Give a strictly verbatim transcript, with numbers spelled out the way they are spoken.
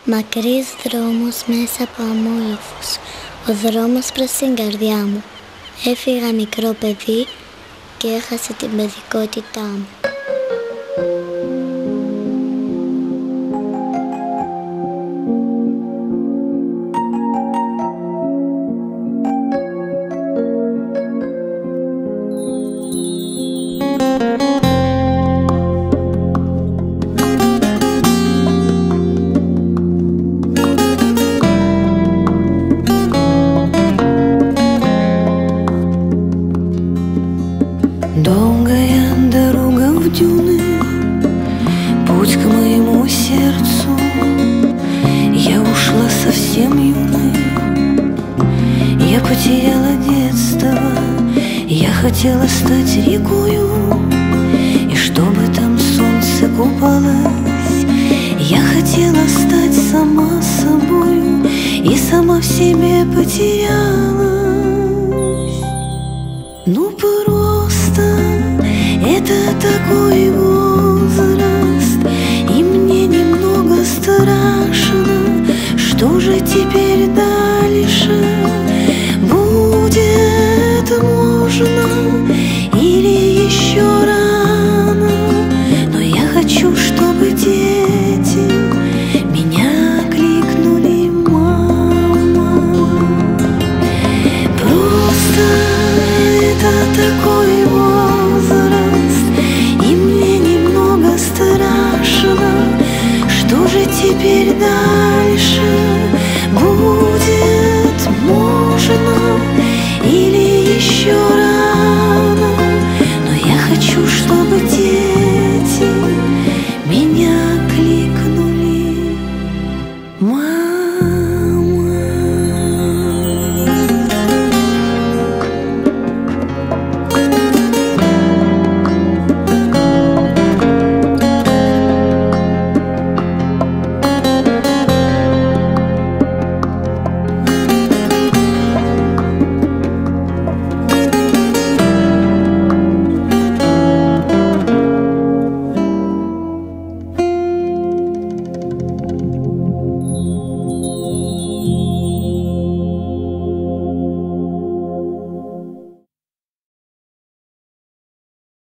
Μακρύς δρόμος μέσα από αμόλοφους, ο δρόμος προς την καρδιά μου. Έφυγα μικρό παιδί και έχασε την παιδικότητά μου. Долгая дорога в дюны, путь к моему сердцу. Я ушла совсем юной, я потеряла детство. Я хотела стать рекою, и чтобы там солнце купалось. Я хотела стать сама собою, и сама в себе потерялась. Ну просто это такой возраст, и мне немного страшно. Что же теперь дальше будет можно, или еще рано? Но я хочу, чтобы дети меня кликнули мама. Просто это такой возраст, и мне немного страшно. Что же теперь дальше будет можно, или еще раз?